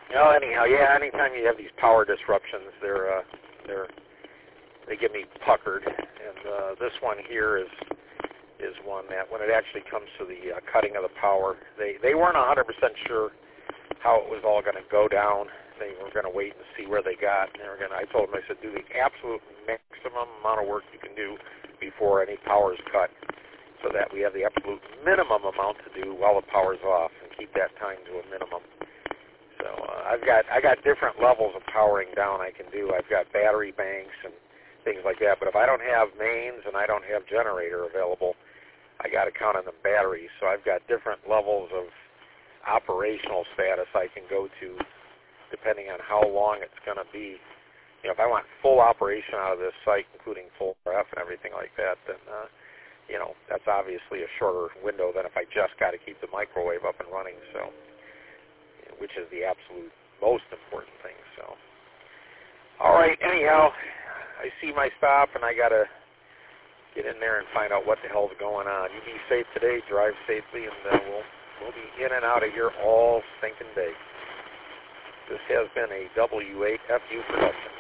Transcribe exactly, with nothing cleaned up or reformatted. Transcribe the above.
Well, anyhow, yeah. Anytime you have these power disruptions, they're uh, they're they get me puckered. And uh, this one here is is one that when it actually comes to the uh, cutting of the power, they they weren't one hundred percent sure how it was all going to go down. They were going to wait and see where they got. And they were going to. I told them, I said, do the absolute maximum amount of work you can do before any power is cut, so that we have the absolute minimum amount to do while the power's off, and keep that time to a minimum. So uh, I've got I got different levels of powering down I can do. I've got battery banks and things like that. But if I don't have mains and I don't have generator available, I got to count on the batteries. So I've got different levels of operational status I can go to, depending on how long it's going to be. You know, if I want full operation out of this site, including full R F and everything like that, then uh, you know, that's obviously a shorter window than if I just got to keep the microwave up and running. So, which is the absolute most important thing. So, all right. Anyhow, I see my stop, and I got to get in there and find out what the hell's going on. You be safe today. Drive safely, and uh, we'll we'll be in and out of here all stinking day. This has been a W eight F U production.